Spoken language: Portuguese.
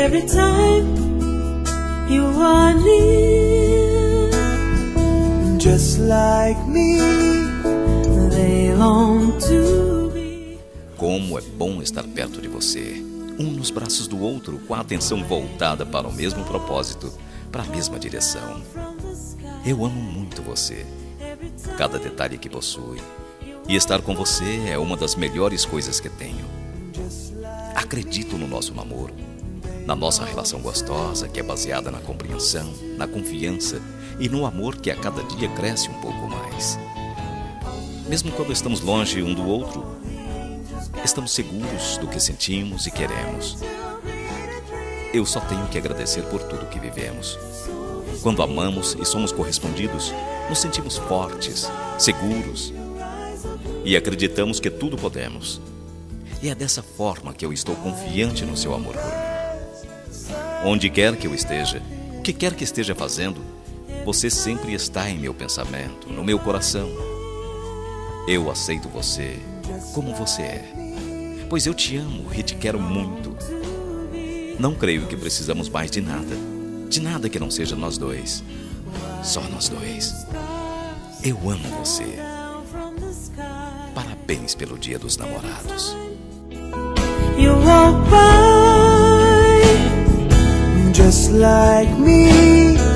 every time you are near. Just like me, they long to be. Como é bom estar perto de você, um nos braços do outro, com a atenção voltada para o mesmo propósito, para a mesma direção. Eu amo muito você, cada detalhe que possui, e estar com você é uma das melhores coisas que tenho. Acredito no nosso namoro, na nossa relação gostosa, que é baseada na compreensão, na confiança e no amor que a cada dia cresce um pouco mais. Mesmo quando estamos longe um do outro, estamos seguros do que sentimos e queremos. Eu só tenho que agradecer por tudo que vivemos. Quando amamos e somos correspondidos, nos sentimos fortes, seguros e acreditamos que tudo podemos. E é dessa forma que eu estou confiante no seu amor por mim. Onde quer que eu esteja, o que quer que esteja fazendo, você sempre está em meu pensamento, no meu coração. Eu aceito você como você é, pois eu te amo e te quero muito. Não creio que precisamos mais de nada que não seja nós dois. Só nós dois. Eu amo você. Parabéns pelo Dia dos Namorados. You walk by, just like me.